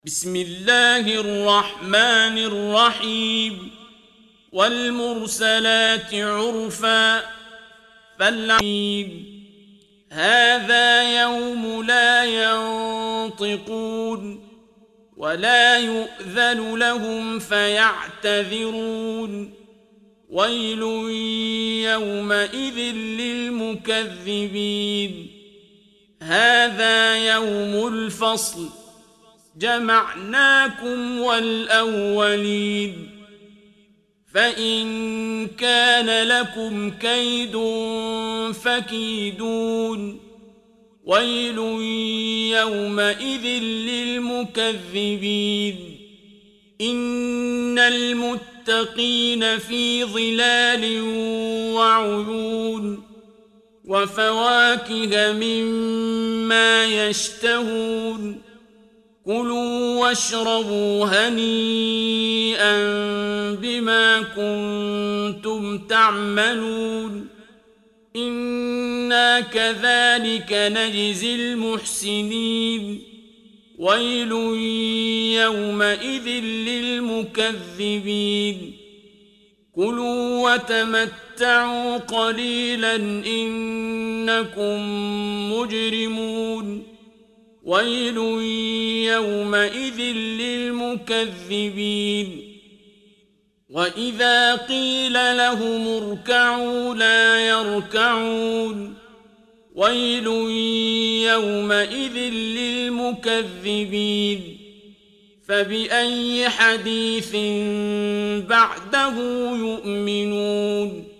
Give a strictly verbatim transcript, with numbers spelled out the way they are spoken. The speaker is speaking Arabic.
بسم الله الرحمن الرحيم والمرسلات عرفا فالعين هذا يوم لا ينطقون ولا يؤذن لهم فيعتذرون ويل يومئذ للمكذبين هذا يوم الفصل جمعناكم والأولين فإن كان لكم كيد فكيدون ويل يومئذ للمكذبين إن المتقين في ظلال وعيون وفواكه مما يشتهون كلوا واشربوا هنيئا بما كنتم تعملون إنا كذلك نجزي المحسنين ويل يومئذ للمكذبين كلوا وتمتعوا قليلا إنكم مجرمون ويل يومئذ للمكذبين وإذا قيل لهم اركعوا لا يركعون ويل يومئذ للمكذبين فبأي حديث بعده يؤمنون